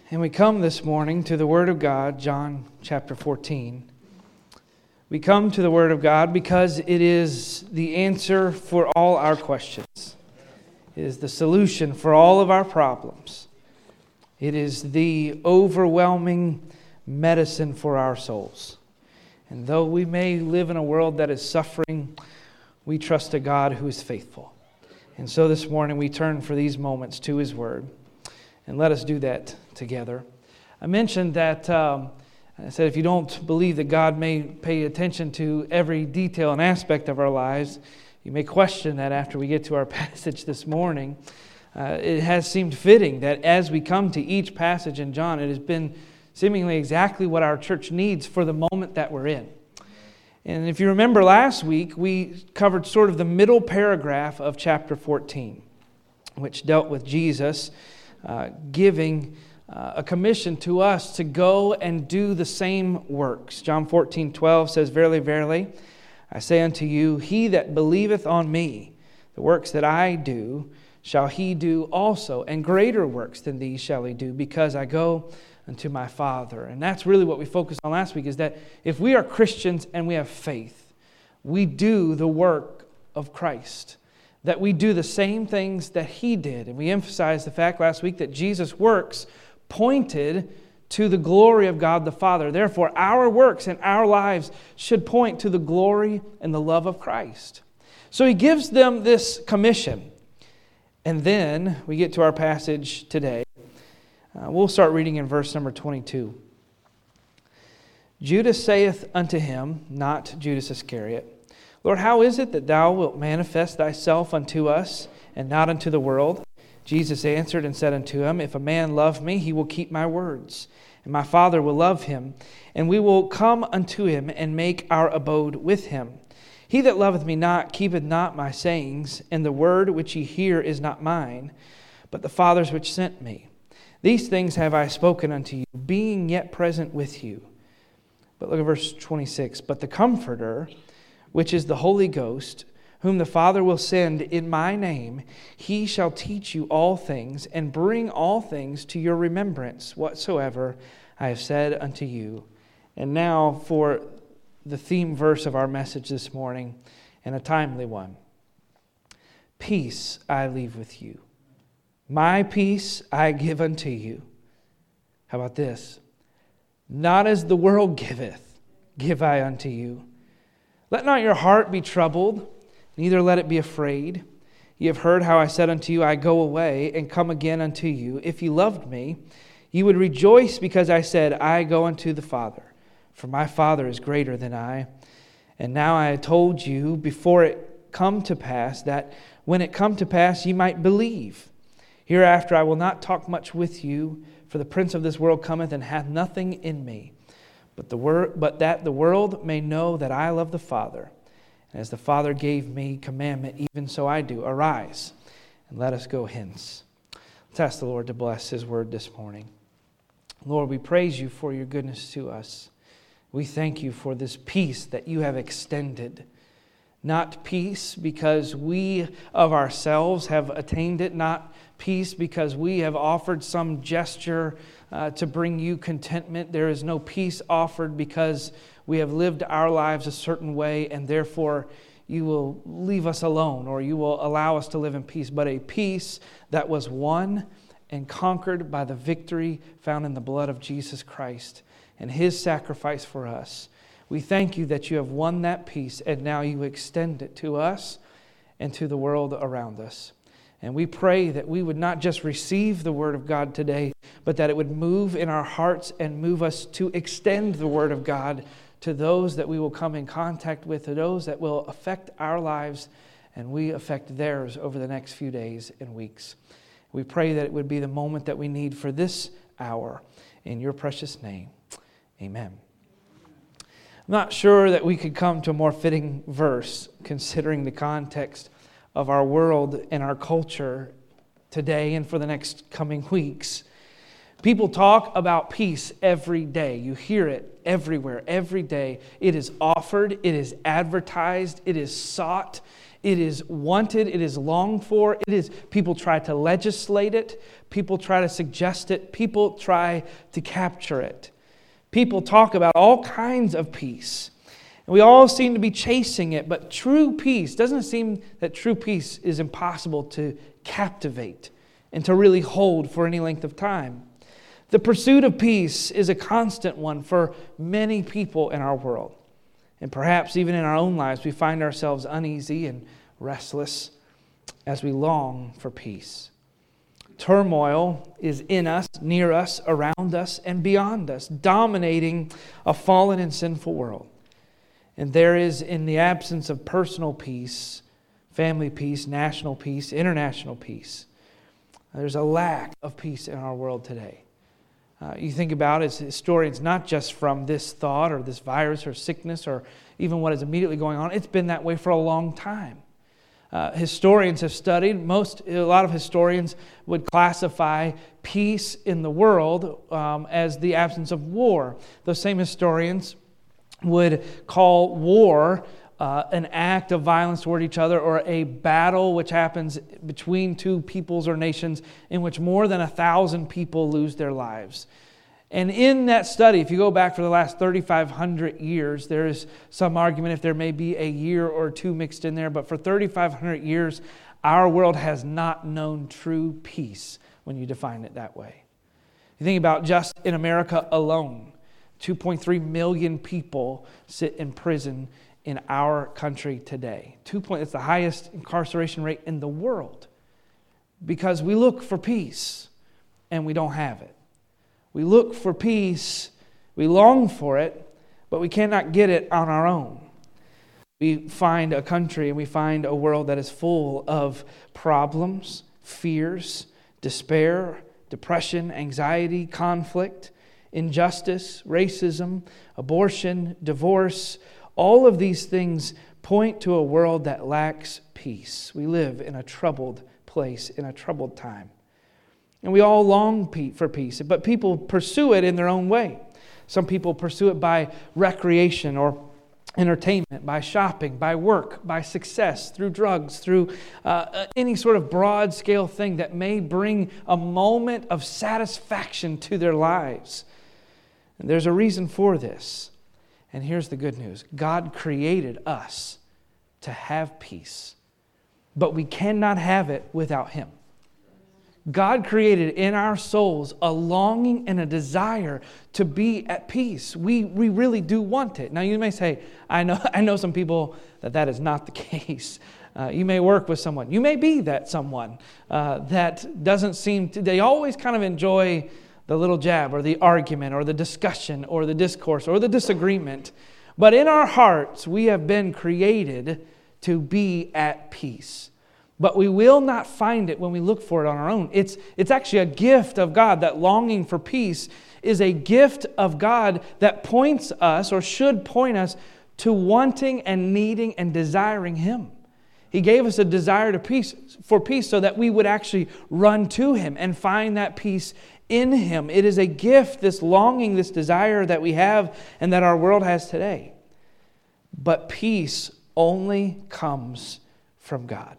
And we come this morning to the Word of God, John chapter 14. We come to the Word of God because it is the answer for all our questions. It is the solution for all of our problems. It is the overwhelming medicine for our souls. And though we may live in a world that is suffering, we trust a God who is faithful. And so this morning we turn for these moments to His Word. And let us do that together. I mentioned that, I said if you don't believe that God may pay attention to every detail and aspect of our lives, you may question that after we get to our passage this morning. It has seemed fitting that as we come to each passage in John, it has been seemingly exactly what our church needs for the moment that we're in. And if you remember last week, we covered sort of the middle paragraph of chapter 14, which dealt with Jesus giving a commission to us to go and do the same works. John 14:12 says, "Verily, verily, I say unto you, he that believeth on me, the works that I do, shall he do also, and greater works than these shall he do, because I go unto my Father." And that's really what we focused on last week, is that if we are Christians and we have faith, we do the work of Christ. That we do the same things that He did. And we emphasized the fact last week that Jesus' works pointed to the glory of God the Father. Therefore, our works and our lives should point to the glory and the love of Christ. So He gives them this commission. And then we get to our passage today. We'll start reading in verse number 22. Judas saith unto Him, not Judas Iscariot, Lord, how is it that Thou wilt manifest Thyself unto us, and not unto the world? Jesus answered and said unto him, If a man love me, he will keep my words, and my Father will love him, and we will come unto him, and make our abode with him. He that loveth me not keepeth not my sayings, and the word which ye hear is not mine, but the Father's which sent me. These things have I spoken unto you, being yet present with you. But look at verse 26. But the Comforter, which is the Holy Ghost, whom the Father will send in my name, He shall teach you all things, and bring all things to your remembrance, whatsoever I have said unto you. And now for the theme verse of our message this morning, and a timely one. Peace I leave with you. My peace I give unto you. How about this? Not as the world giveth, give I unto you. Let not your heart be troubled, neither let it be afraid. Ye have heard how I said unto you, I go away, and come again unto you. If ye loved me, ye would rejoice, because I said, I go unto the Father. For my Father is greater than I. And now I have told you before it come to pass, that when it come to pass ye might believe. Hereafter I will not talk much with you, for the prince of this world cometh and hath nothing in me. But that the world may know that I love the Father. And as the Father gave me commandment, even so I do. Arise, and let us go hence. Let's ask the Lord to bless His word this morning. Lord, we praise You for Your goodness to us. We thank You for this peace that You have extended. Not peace because we of ourselves have attained it. Not peace because we have offered some gesture to bring You contentment. There is no peace offered because we have lived our lives a certain way, and therefore You will leave us alone, or You will allow us to live in peace. But a peace that was won and conquered by the victory found in the blood of Jesus Christ and His sacrifice for us. We thank You that You have won that peace, and now You extend it to us and to the world around us. And we pray that we would not just receive the Word of God today, but that it would move in our hearts and move us to extend the Word of God to those that we will come in contact with, to those that will affect our lives, and we affect theirs over the next few days and weeks. We pray that it would be the moment that we need for this hour. In Your precious name, amen. I'm not sure that we could come to a more fitting verse considering the context of our world and our culture today and for the next coming weeks. People talk about peace every day. You hear it everywhere, every day. It is offered, it is advertised, it is sought, It is wanted. It is longed for. People try to legislate it. People try to suggest it. People try to capture it. People talk about all kinds of peace. And we all seem to be chasing it, but true peace, doesn't it seem that true peace is impossible to captivate and to really hold for any length of time? The pursuit of peace is a constant one for many people in our world. And perhaps even in our own lives, we find ourselves uneasy and restless as we long for peace. Turmoil is in us, near us, around us, and beyond us, dominating a fallen and sinful world. And there is, in the absence of personal peace, family peace, national peace, international peace, there's a lack of peace in our world today. You think about it as historians, not just from this thought or this virus or sickness or even what is immediately going on. It's been that way for a long time. Historians have studied, a lot of historians would classify peace in the world as the absence of war. Those same historians would call war an act of violence toward each other, or a battle which happens between two peoples or nations in which more than 1,000 people lose their lives. And in that study, if you go back for the last 3,500 years, there is some argument if there may be a year or two mixed in there, but for 3,500 years, our world has not known true peace when you define it that way. You think about just in America alone, 2.3 million people sit in prison in our country today. It's the highest incarceration rate in the world because we look for peace and we don't have it. We look for peace, we long for it, but we cannot get it on our own. We find a country and we find a world that is full of problems, fears, despair, depression, anxiety, conflict, injustice, racism, abortion, divorce. All of these things point to a world that lacks peace. We live in a troubled place, in a troubled time. And we all long for peace, but people pursue it in their own way. Some people pursue it by recreation or entertainment, by shopping, by work, by success, through drugs, through any sort of broad-scale thing that may bring a moment of satisfaction to their lives. And there's a reason for this. And here's the good news. God created us to have peace, but we cannot have it without Him. God created in our souls a longing and a desire to be at peace. We really do want it. Now you may say, I know some people that is not the case. You may work with someone. You may be that someone that doesn't seem to, they always kind of enjoy the little jab or the argument or the discussion or the discourse or the disagreement. But in our hearts, we have been created to be at peace. But we will not find it when we look for it on our own. It's actually a gift of God. That longing for peace is a gift of God that points us, or should point us, to wanting and needing and desiring Him. He gave us a desire for peace so that we would actually run to Him and find that peace in Him. It is a gift, this longing, this desire that we have and that our world has today. But peace only comes from God.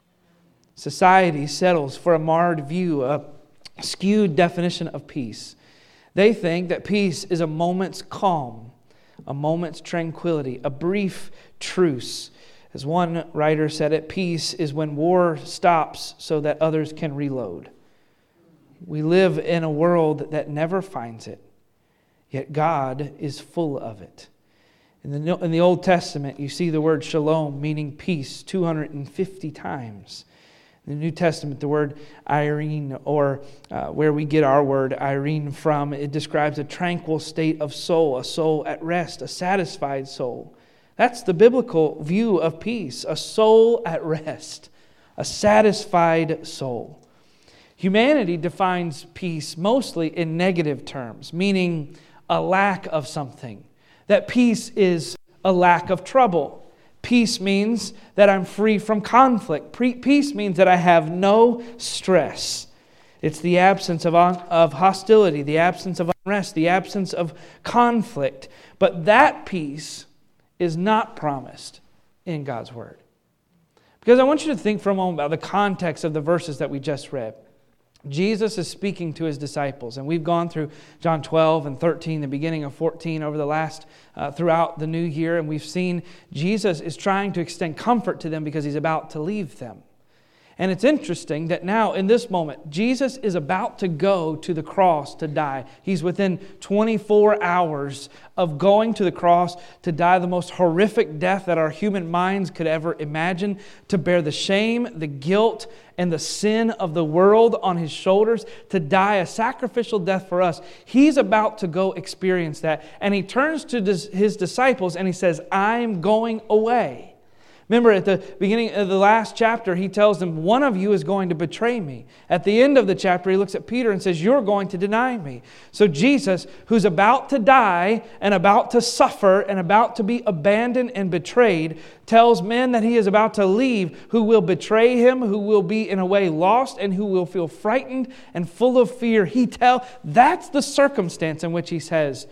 Society settles for a marred view, a skewed definition of peace. They think that peace is a moment's calm, a moment's tranquility, a brief truce. As one writer said it, peace is when war stops so that others can reload. We live in a world that never finds it, yet God is full of it. In the Old Testament, you see the word shalom, meaning peace, 250 times. In the New Testament, the word irene, or where we get our word irene from, it describes a tranquil state of soul, a soul at rest, a satisfied soul. That's the biblical view of peace, a soul at rest, a satisfied soul. Humanity defines peace mostly in negative terms, meaning a lack of something. That peace is a lack of trouble. Peace means that I'm free from conflict. Peace means that I have no stress. It's the absence of hostility, the absence of unrest, the absence of conflict. But that peace is not promised in God's Word. Because I want you to think for a moment about the context of the verses that we just read. Jesus is speaking to his disciples, and we've gone through John 12 and 13, the beginning of 14 over the last, throughout the new year, and we've seen Jesus is trying to extend comfort to them because he's about to leave them. And it's interesting that now, in this moment, Jesus is about to go to the cross to die. He's within 24 hours of going to the cross to die the most horrific death that our human minds could ever imagine, to bear the shame, the guilt, and the sin of the world on his shoulders, to die a sacrificial death for us. He's about to go experience that. And he turns to his disciples and he says, I'm going away. Remember, at the beginning of the last chapter, he tells them, one of you is going to betray me. At the end of the chapter, he looks at Peter and says, you're going to deny me. So Jesus, who's about to die and about to suffer and about to be abandoned and betrayed, tells men that he is about to leave, who will betray him, who will be in a way lost, and who will feel frightened and full of fear. That's the circumstance in which he says,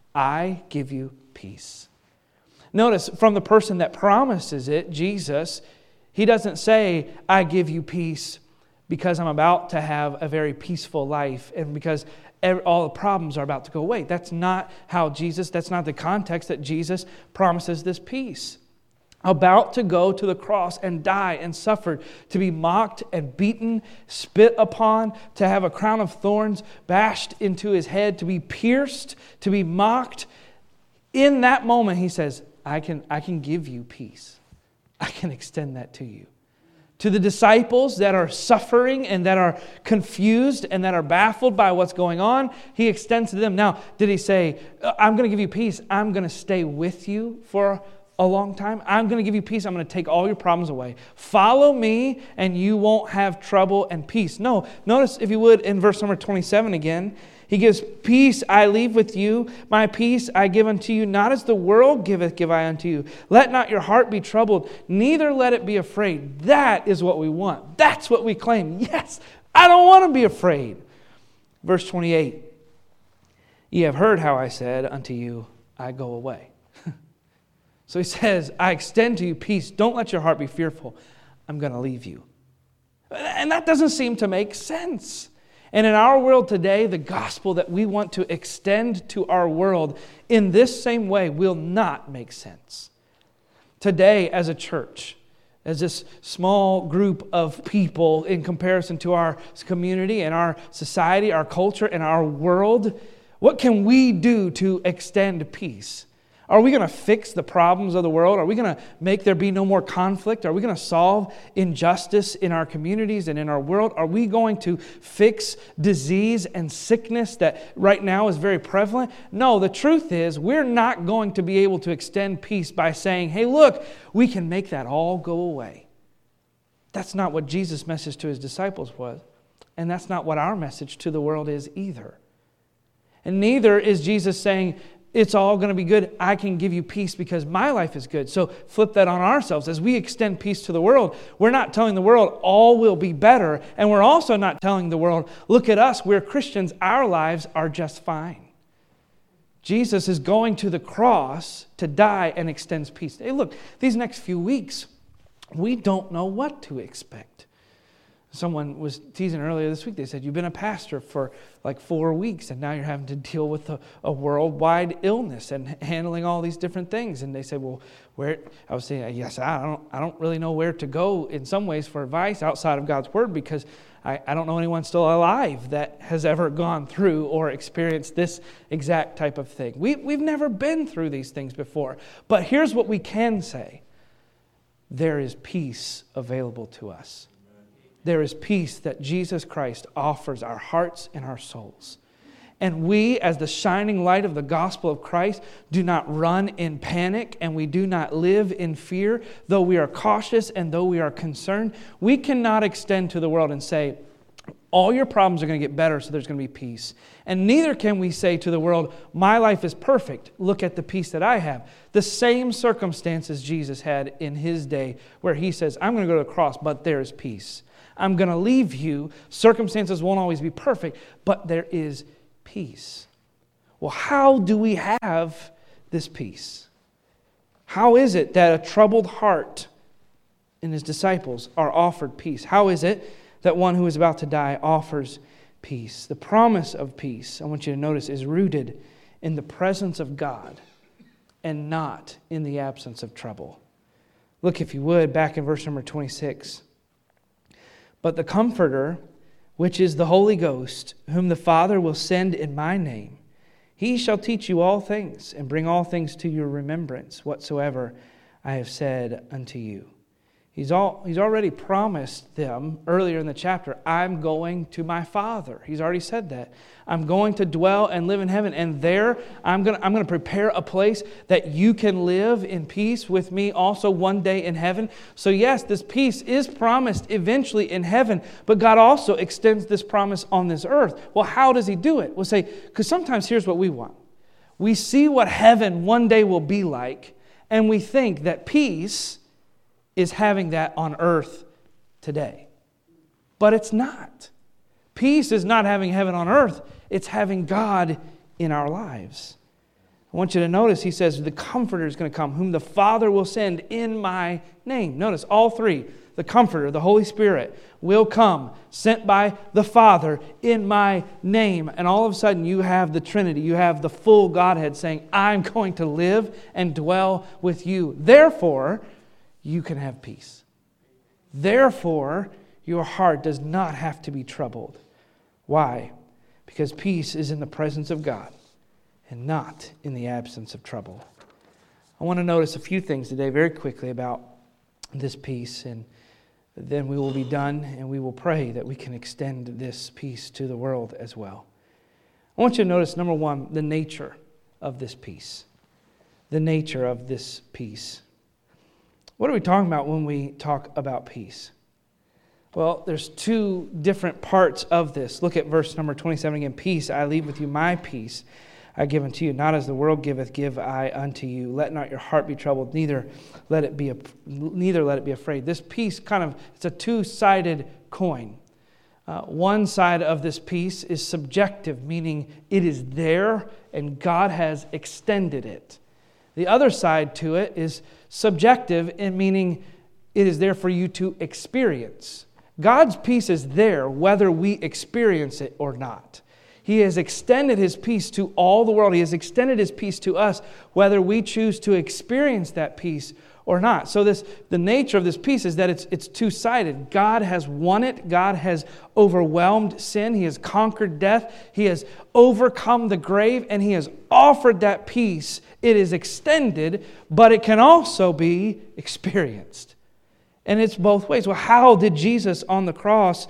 I give you peace. Notice, from the person that promises it, Jesus, he doesn't say, I give you peace because I'm about to have a very peaceful life and because all the problems are about to go away. That's not that's not the context that Jesus promises this peace. About to go to the cross and die and suffer, to be mocked and beaten, spit upon, to have a crown of thorns bashed into his head, to be pierced, to be mocked. In that moment, he says, I can give you peace. I can extend that to you. To the disciples that are suffering and that are confused and that are baffled by what's going on, he extends to them. Now, did he say, I'm going to give you peace. I'm going to stay with you for a long time. I'm going to give you peace. I'm going to take all your problems away. Follow me and you won't have trouble and peace. No, notice if you would in verse number 27 again, he gives peace I leave with you, my peace I give unto you, not as the world giveth give I unto you. Let not your heart be troubled, neither let it be afraid. That is what we want. That's what we claim. Yes, I don't want to be afraid. Verse 28, ye have heard how I said unto you, I go away. So he says, I extend to you peace. Don't let your heart be fearful. I'm going to leave you. And that doesn't seem to make sense. And in our world today, the gospel that we want to extend to our world in this same way will not make sense. Today, as a church, as this small group of people in comparison to our community and our society, our culture, and our world, what can we do to extend peace? Are we going to fix the problems of the world? Are we going to make there be no more conflict? Are we going to solve injustice in our communities and in our world? Are we going to fix disease and sickness that right now is very prevalent? No, the truth is we're not going to be able to extend peace by saying, hey, look, we can make that all go away. That's not what Jesus' message to his disciples was. And that's not what our message to the world is either. And neither is Jesus saying, it's all going to be good. I can give you peace because my life is good. So flip that on ourselves. As we extend peace to the world, we're not telling the world all will be better. And we're also not telling the world, look at us, we're Christians, our lives are just fine. Jesus is going to the cross to die and extends peace. Hey, look, these next few weeks, we don't know what to expect. Someone was teasing earlier this week. They said, you've been a pastor for like 4 weeks and now you're having to deal with a worldwide illness and handling all these different things. And they said, well, where? I was saying, yes, I don't really know where to go in some ways for advice outside of God's Word because I don't know anyone still alive that has ever gone through or experienced this exact type of thing. We've never been through these things before. But here's what we can say. There is peace available to us. There is peace that Jesus Christ offers our hearts and our souls. And we, as the shining light of the gospel of Christ, do not run in panic and we do not live in fear. Though we are cautious and though we are concerned, we cannot extend to the world and say, all your problems are going to get better, so there's going to be peace. And neither can we say to the world, my life is perfect. Look at the peace that I have. The same circumstances Jesus had in his day where he says, I'm going to go to the cross, but there is peace. I'm going to leave you. Circumstances won't always be perfect, but there is peace. Well, how do we have this peace? How is it that a troubled heart and his disciples are offered peace. How is it that one who is about to die offers peace? The promise of peace, I want you to notice, is rooted in the presence of God and not in the absence of trouble. Look, if you would, back in verse number 26. But the Comforter, which is the Holy Ghost, whom the Father will send in my name, he shall teach you all things and bring all things to your remembrance, whatsoever I have said unto you. He's already promised them earlier in the chapter, I'm going to my Father. He's already said that. I'm going to dwell and live in heaven, and there I'm going to prepare a place that you can live in peace with me also one day in heaven. So yes, this peace is promised eventually in heaven, but God also extends this promise on this earth. Well, how does He do it? We'll say, because sometimes here's what we want. We see what heaven one day will be like, and we think that peace is having that on earth today. But it's not. Peace is not having heaven on earth. It's having God in our lives. I want you to notice, he says, the Comforter is going to come, whom the Father will send in my name. Notice, all three, the Comforter, the Holy Spirit, will come, sent by the Father in my name. And all of a sudden, you have the Trinity. You have the full Godhead saying, I'm going to live and dwell with you. Therefore, you can have peace. Therefore, your heart does not have to be troubled. Why? Because peace is in the presence of God and not in the absence of trouble. I want to notice a few things today very quickly about this peace, and then we will be done and we will pray that we can extend this peace to the world as well. I want you to notice, number one, the nature of this peace. The nature of this peace. What are we talking about when we talk about peace? Well, there's two different parts of this. Look at verse number 27 again. Peace I leave with you, my peace I give unto you. Not as the world giveth, give I unto you. Let not your heart be troubled, neither let it be afraid. This peace it's a two-sided coin. One side of this peace is subjective, meaning it is there and God has extended it. The other side to it is subjective, in meaning it is there for you to experience. God's peace is there whether we experience it or not. He has extended His peace to all the world. He has extended His peace to us whether we choose to experience that peace or not. So the nature of this peace is that it's two-sided. God has won it. God has overwhelmed sin. He has conquered death. He has overcome the grave, and He has offered that peace. It is extended, but it can also be experienced. And it's both ways. Well, how did Jesus on the cross,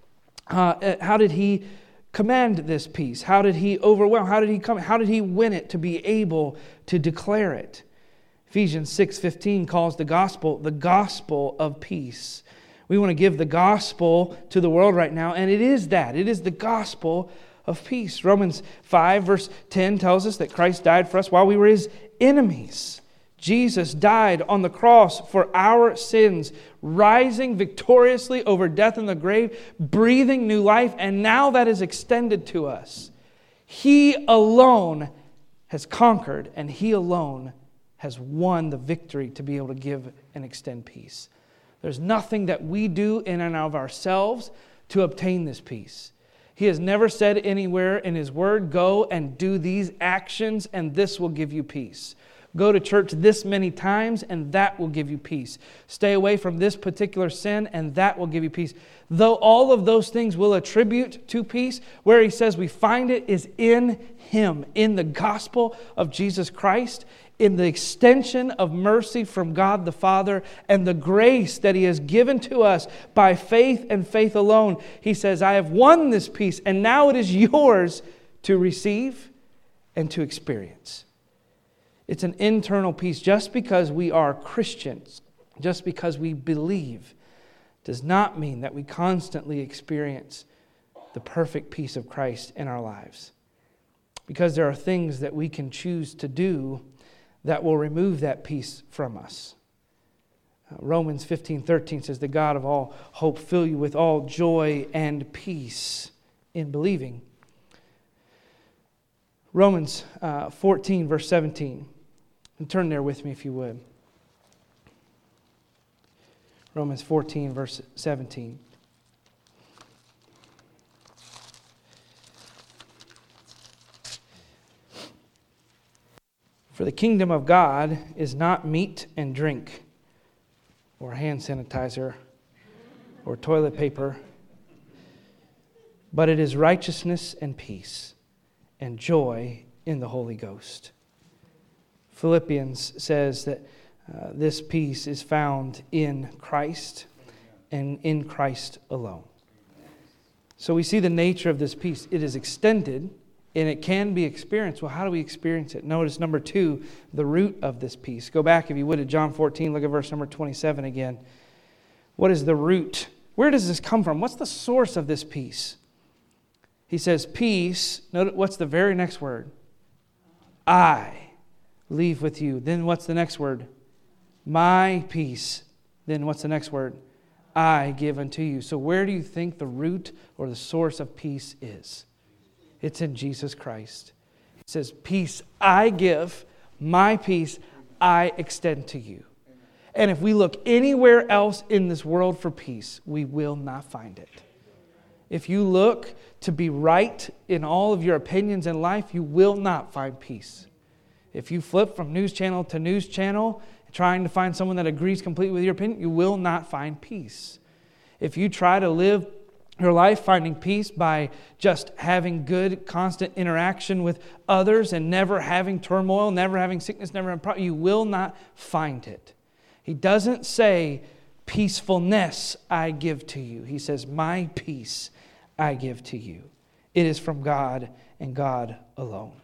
how did He command this peace? How did He overwhelm? How did He come? How did He win it to be able to declare it? Ephesians 6:15 calls the gospel of peace. We want to give the gospel to the world right now, and it is that. It is the gospel of peace. Romans 5 verse 10 tells us that Christ died for us while we were His enemies. Jesus died on the cross for our sins, rising victoriously over death and the grave, breathing new life, and now that is extended to us. He alone has conquered, and He alone has won the victory to be able to give and extend peace. There's nothing that we do in and of ourselves to obtain this peace. He has never said anywhere in His Word, go and do these actions and this will give you peace. Go to church this many times and that will give you peace. Stay away from this particular sin and that will give you peace. Though all of those things will attribute to peace, where He says we find it is in Him, in the gospel of Jesus Christ, in the extension of mercy from God the Father and the grace that He has given to us by faith and faith alone. He says, I have won this peace and now it is yours to receive and to experience. It's an internal peace. Just because we are Christians, just because we believe, does not mean that we constantly experience the perfect peace of Christ in our lives. Because there are things that we can choose to do that will remove that peace from us. Romans 15:13 says, the God of all hope fill you with all joy and peace in believing. Romans 14 verse 17. And turn there with me if you would. Romans 14, verse 17. For the kingdom of God is not meat and drink, or hand sanitizer, or toilet paper, but it is righteousness and peace and joy in the Holy Ghost. Philippians says that this peace is found in Christ and in Christ alone. So we see the nature of this peace. It is extended and it can be experienced. Well, how do we experience it? Notice number 2, the root of this peace. Go back, if you would, to John 14. Look at verse number 27 again. What is the root? Where does this come from? What's the source of this peace? He says, peace. Notice, what's the very next word? I leave with you. Then what's the next word? My peace. Then what's the next word? I give unto you. So where do you think the root or the source of peace is? It's in Jesus Christ. It says, peace I give, my peace I extend to you. And if we look anywhere else in this world for peace, we will not find it. If you look to be right in all of your opinions in life, you will not find peace. If you flip from news channel to news channel, trying to find someone that agrees completely with your opinion, you will not find peace. If you try to live your life finding peace by just having good, constant interaction with others and never having turmoil, never having sickness, never having problems, you will not find it. He doesn't say, peacefulness I give to you. He says, my peace I give to you. It is from God and God alone.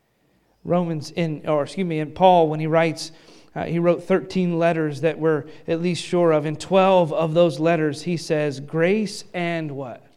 In Paul, when he writes, he wrote 13 letters that we're at least sure of. In 12 of those letters, he says, grace and what?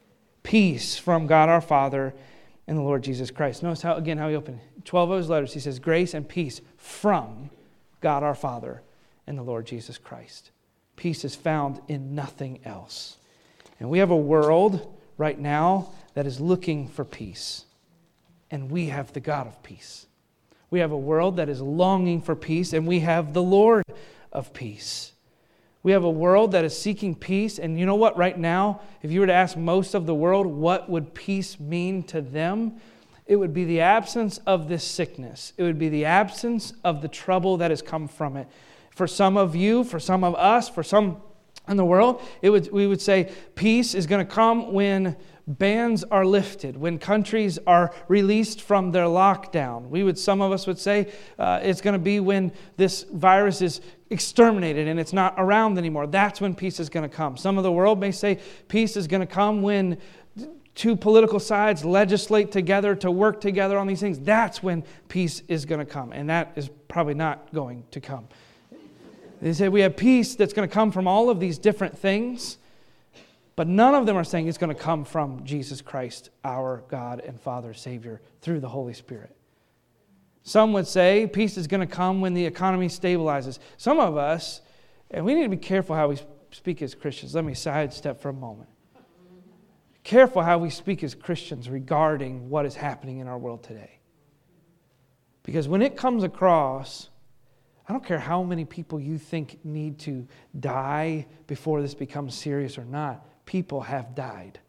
Peace from God our Father and the Lord Jesus Christ. Notice how he opened 12 of his letters. He says, grace and peace from God our Father and the Lord Jesus Christ. Peace is found in nothing else. And we have a world right now that is looking for peace. And we have the God of peace. We have a world that is longing for peace, and we have the Lord of peace. We have a world that is seeking peace, and you know what? Right now, if you were to ask most of the world what would peace mean to them, it would be the absence of this sickness. It would be the absence of the trouble that has come from it. For some of you, for some of us, for some in the world, we would say peace is going to come when bans are lifted, when countries are released from their lockdown. Some of us would say it's going to be when this virus is exterminated and it's not around anymore. That's when peace is going to come. Some of the world may say peace is going to come when 2 political sides legislate together to work together on these things. That's when peace is going to come. And that is probably not going to come. They say we have peace that's going to come from all of these different things. But none of them are saying it's going to come from Jesus Christ, our God and Father, Savior, through the Holy Spirit. Some would say peace is going to come when the economy stabilizes. Some of us, and we need to be careful how we speak as Christians. Let me sidestep for a moment. Careful how we speak as Christians regarding what is happening in our world today. Because when it comes across, I don't care how many people you think need to die before this becomes serious or not. People have died.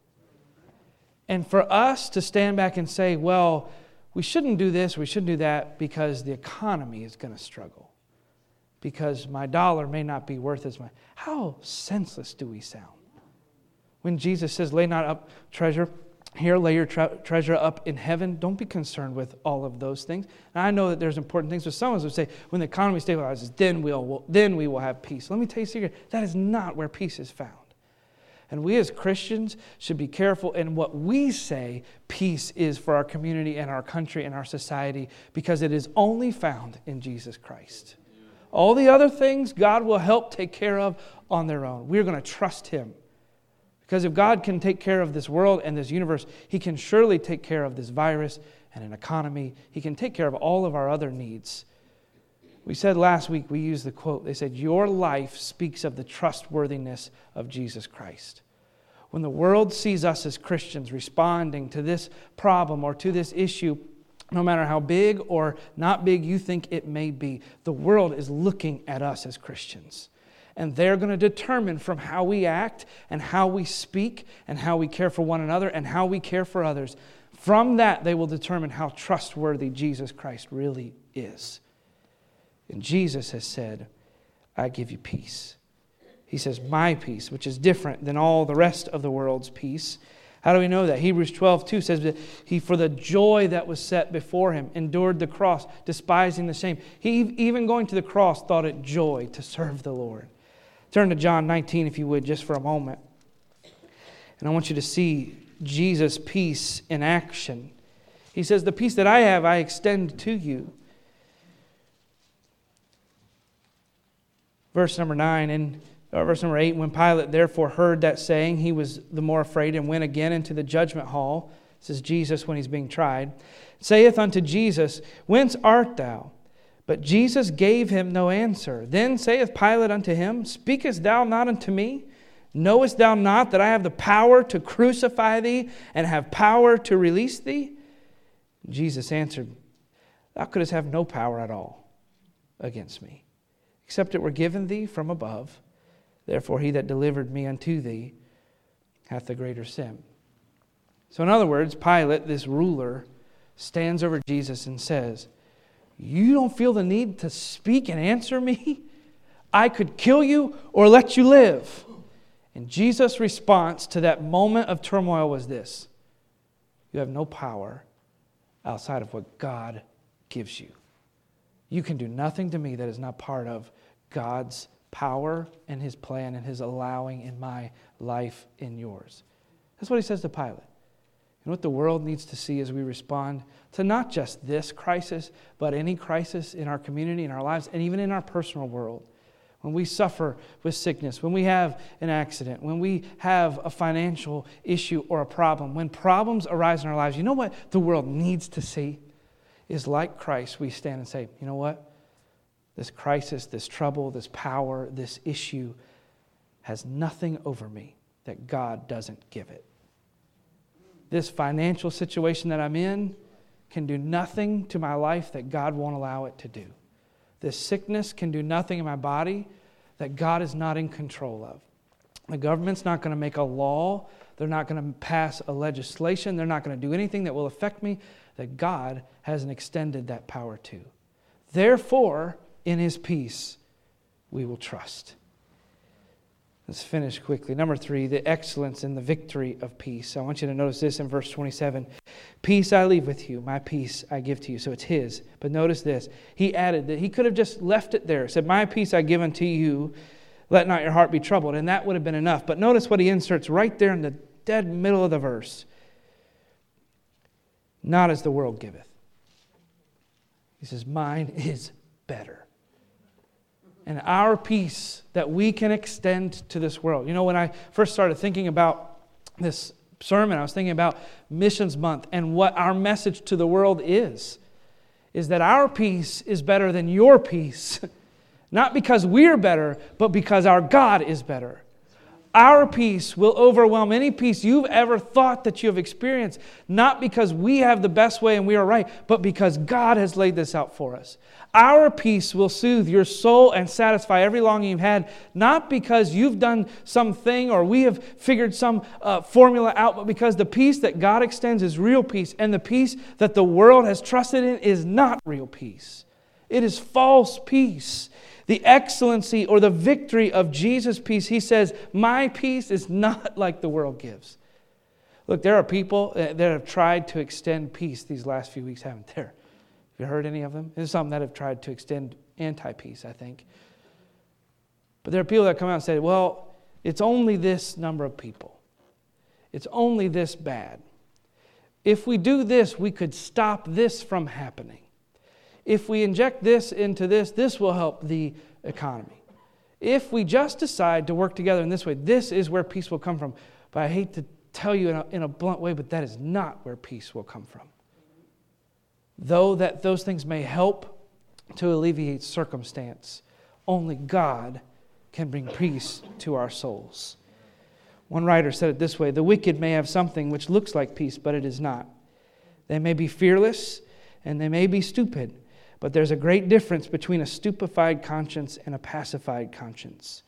And for us to stand back and say, well, we shouldn't do this, we shouldn't do that because the economy is going to struggle. Because my dollar may not be worth as much. How senseless do we sound? When Jesus says, lay not up treasure here, lay your treasure up in heaven. Don't be concerned with all of those things. And I know that there's important things, but some of us would say, when the economy stabilizes, then we will have peace. Let me tell you a secret. That is not where peace is found. And we as Christians should be careful in what we say peace is for our community and our country and our society, because it is only found in Jesus Christ. All the other things God will help take care of on their own. We're going to trust Him. Because if God can take care of this world and this universe, He can surely take care of this virus and an economy. He can take care of all of our other needs. We said last week, we used the quote, they said, your life speaks of the trustworthiness of Jesus Christ. When the world sees us as Christians responding to this problem or to this issue, no matter how big or not big you think it may be, the world is looking at us as Christians. and they're going to determine from how we act and how we speak and how we care for one another and how we care for others. From that, they will determine how trustworthy Jesus Christ really is. And Jesus has said, I give you peace. He says, my peace, which is different than all the rest of the world's peace. How do we know that? Hebrews 12:2 says that He, for the joy that was set before Him, endured the cross, despising the shame. He, even going to the cross, thought it joy to serve the Lord. Turn to John 19, if you would, just for a moment. And I want you to see Jesus' peace in action. He says, the peace that I have, I extend to you. Verse number 8, when Pilate therefore heard that saying, he was the more afraid and went again into the judgment hall. This is Jesus when he's being tried. Saith unto Jesus, whence art thou? But Jesus gave him no answer. Then saith Pilate unto him, speakest thou not unto me? Knowest thou not that I have the power to crucify thee and have power to release thee? Jesus answered, thou couldst have no power at all against me, except it were given thee from above. Therefore he that delivered me unto thee hath the greater sin. So in other words, Pilate, this ruler, stands over Jesus and says, you don't feel the need to speak and answer me? I could kill you or let you live. And Jesus' response to that moment of turmoil was this: you have no power outside of what God gives you. You can do nothing to me that is not part of God's power and His plan and His allowing in my life, in yours. That's what He says to Pilate. And what the world needs to see as we respond to not just this crisis, but any crisis in our community, in our lives, and even in our personal world. When we suffer with sickness, when we have an accident, when we have a financial issue or a problem, when problems arise in our lives, you know what the world needs to see? Is like Christ, we stand and say, you know what? This crisis, this trouble, this power, this issue has nothing over me that God doesn't give it. This financial situation that I'm in can do nothing to my life that God won't allow it to do. This sickness can do nothing in my body that God is not in control of. The government's not going to make a law. They're not going to pass a legislation. They're not going to do anything that will affect me that God hasn't extended that power to. Therefore, in His peace, we will trust. Let's finish quickly. Number 3, the excellence and the victory of peace. I want you to notice this in verse 27. Peace I leave with you, my peace I give to you. So it's His. But notice this. He added that He could have just left it there. Said, my peace I give unto you. Let not your heart be troubled. And that would have been enough. But notice what He inserts right there in the dead middle of the verse. Not as the world giveth. He says, mine is better. And our peace that we can extend to this world. You know, when I first started thinking about this sermon, I was thinking about Missions Month and what our message to the world is that our peace is better than your peace. Not because we're better, but because our God is better. Our peace will overwhelm any peace you've ever thought that you have experienced, not because we have the best way and we are right, but because God has laid this out for us. Our peace will soothe your soul and satisfy every longing you've had, not because you've done something or we have figured some formula out, but because the peace that God extends is real peace, and the peace that the world has trusted in is not real peace. It is false peace. The excellency or the victory of Jesus' peace, He says, my peace is not like the world gives. Look, there are people that have tried to extend peace these last few weeks, haven't there? Have you heard any of them? There's some that have tried to extend anti-peace, I think. But there are people that come out and say, well, it's only this number of people. It's only this bad. If we do this, we could stop this from happening. If we inject this into this, this will help the economy. If we just decide to work together in this way, this is where peace will come from. But I hate to tell you in a blunt way, but that is not where peace will come from. Though that those things may help to alleviate circumstance, only God can bring peace to our souls. One writer said it this way: the wicked may have something which looks like peace, but it is not. They may be fearless and they may be stupid, but there's a great difference between a stupefied conscience and a pacified conscience.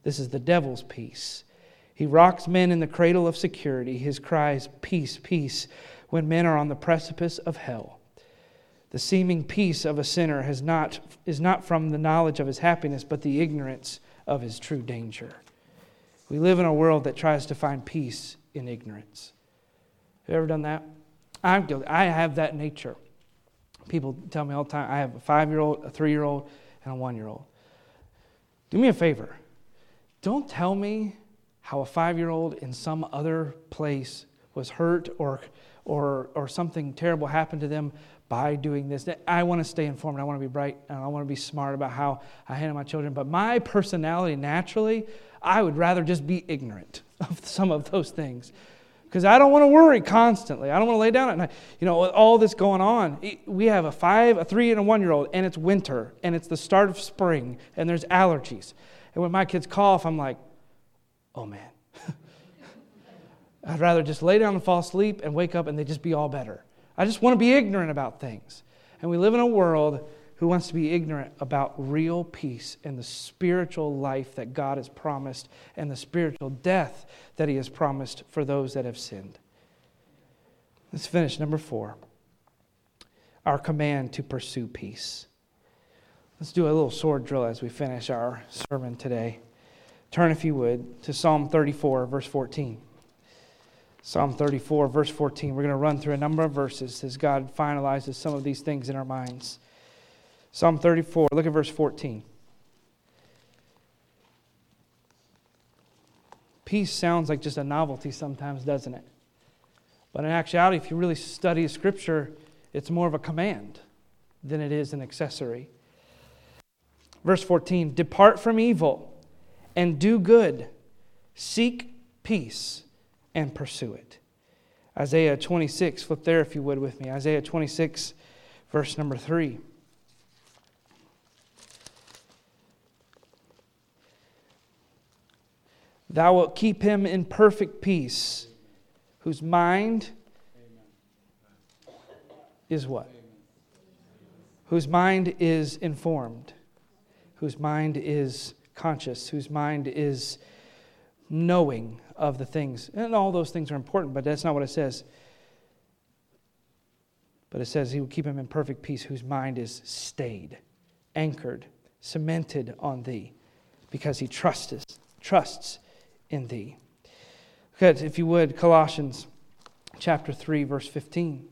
This is the devil's peace. He rocks men in the cradle of security. His cries, peace, peace, when men are on the precipice of hell. The seeming peace of a sinner is not from the knowledge of his happiness, but the ignorance of his true danger. We live in a world that tries to find peace in ignorance. Have you ever done that? I'm guilty. I have that nature. People tell me all the time, I have a 5-year-old, a 3-year-old, and a 1-year-old. Do me a favor. Don't tell me how a 5-year-old in some other place was hurt or something terrible happened to them by doing this. I want to stay informed. I want to be bright, and I want to be smart about how I handle my children. But my personality, naturally, I would rather just be ignorant of some of those things. Because I don't want to worry constantly. I don't want to lay down at night. With all this going on, we have a 5, a 3, and a 1-year-old, and it's winter, and it's the start of spring, and there's allergies. And when my kids cough, I'm like, oh man. I'd rather just lay down and fall asleep and wake up and they just be all better. I just want to be ignorant about things. And we live in a world who wants to be ignorant about real peace and the spiritual life that God has promised and the spiritual death that He has promised for those that have sinned. Let's finish number 4. Our command to pursue peace. Let's do a little sword drill as we finish our sermon today. Turn, if you would, to Psalm 34, verse 14. Psalm 34, verse 14. We're going to run through a number of verses as God finalizes some of these things in our minds. Psalm 34, look at verse 14. Peace sounds like just a novelty sometimes, doesn't it? But in actuality, if you really study Scripture, it's more of a command than it is an accessory. Verse 14, depart from evil and do good. Seek peace and pursue it. Isaiah 26, flip there if you would with me. Isaiah 26, verse number 3. Thou wilt keep him in perfect peace, whose mind is what? Whose mind is informed, whose mind is conscious, whose mind is knowing of the things. And all those things are important, but that's not what it says. But it says He will keep him in perfect peace, whose mind is stayed, anchored, cemented on Thee, because he trusts in Thee. Look at, if you would, Colossians chapter 3, verse 15.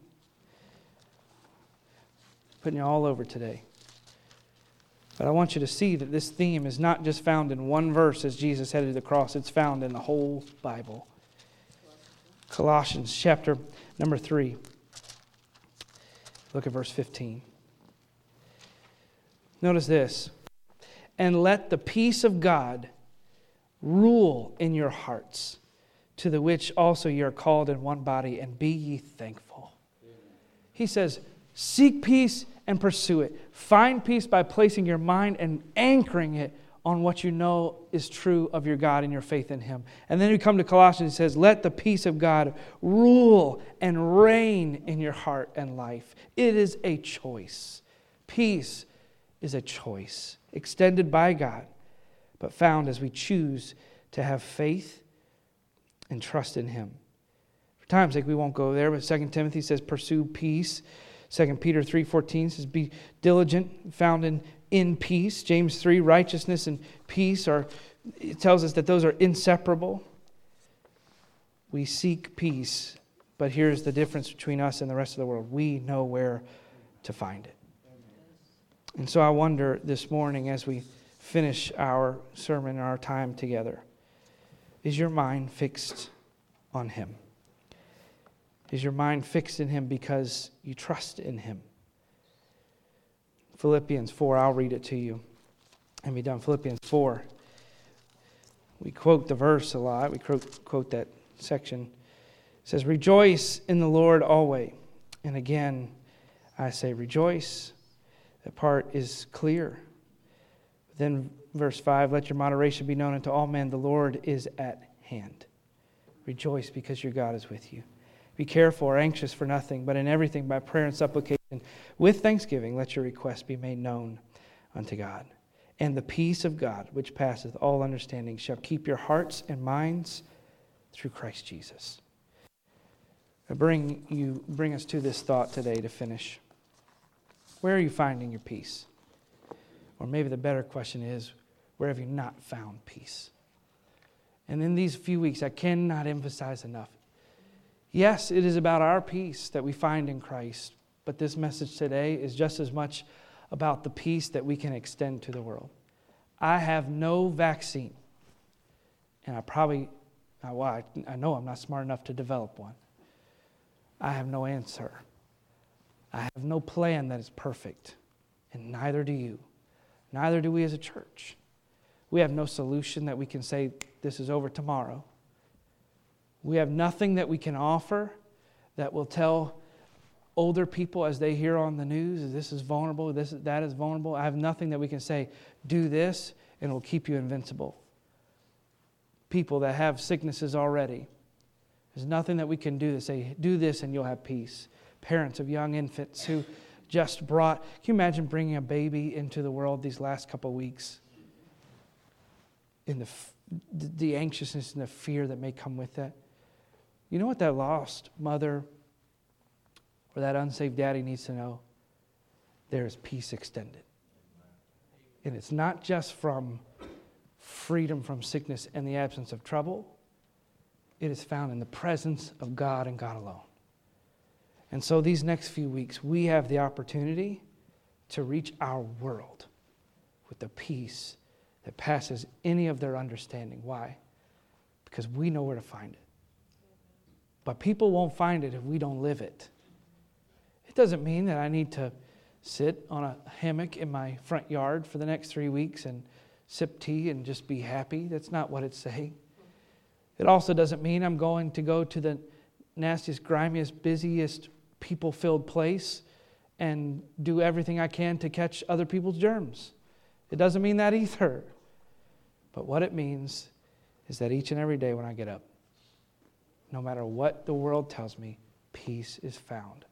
Putting you all over today. But I want you to see that this theme is not just found in one verse as Jesus headed to the cross. It's found in the whole Bible. Colossians chapter number 3. Look at verse 15. Notice this. And let the peace of God rule in your hearts, to the which also ye are called in one body, and be ye thankful. He says, seek peace and pursue it. Find peace by placing your mind and anchoring it on what you know is true of your God and your faith in Him. And then you come to Colossians, it says, let the peace of God rule and reign in your heart and life. It is a choice. Peace is a choice extended by God, but found as we choose to have faith and trust in Him. For time's sake, we won't go there, but 2 Timothy says, pursue peace. 2 Peter 3:14 says, be diligent, found in peace. James 3, righteousness and peace it tells us that those are inseparable. We seek peace, but here's the difference between us and the rest of the world. We know where to find it. And so I wonder this morning as we finish our sermon, our time together, is your mind fixed on Him? Is your mind fixed in Him because you trust in Him? Philippians 4, I'll read it to you and be done. Philippians 4. We quote the verse a lot. We quote that section. It says, rejoice in the Lord always. And again, I say rejoice. That part is clear. Then verse 5, let your moderation be known unto all men. The Lord is at hand. Rejoice because your God is with you. Be careful or anxious for nothing, but in everything by prayer and supplication with thanksgiving let your requests be made known unto God. And the peace of God, which passeth all understanding, shall keep your hearts and minds through Christ Jesus. I bring us to this thought today to finish. Where are you finding your peace? Or maybe the better question is, where have you not found peace? And in these few weeks, I cannot emphasize enough. Yes, it is about our peace that we find in Christ, but this message today is just as much about the peace that we can extend to the world. I have no vaccine, and I know I'm not smart enough to develop one. I have no answer. I have no plan that is perfect, and neither do you. Neither do we as a church. We have no solution that we can say, this is over tomorrow. We have nothing that we can offer that will tell older people as they hear on the news, this is vulnerable, that is vulnerable. I have nothing that we can say, do this, and it will keep you invincible. People that have sicknesses already, there's nothing that we can do to say, do this and you'll have peace. Parents of young infants who just can you imagine bringing a baby into the world these last couple of weeks? In the anxiousness and the fear that may come with that. You know what that lost mother or that unsaved daddy needs to know? There is peace extended. And it's not just from freedom from sickness and the absence of trouble. It is found in the presence of God and God alone. And so these next few weeks, we have the opportunity to reach our world with the peace that passes any of their understanding. Why? Because we know where to find it. But people won't find it if we don't live it. It doesn't mean that I need to sit on a hammock in my front yard for the next 3 weeks and sip tea and just be happy. That's not what it's saying. It also doesn't mean I'm going to go to the nastiest, grimiest, busiest, people-filled place and do everything I can to catch other people's germs. It doesn't mean that either. But what it means is that each and every day when I get up, no matter what the world tells me, peace is found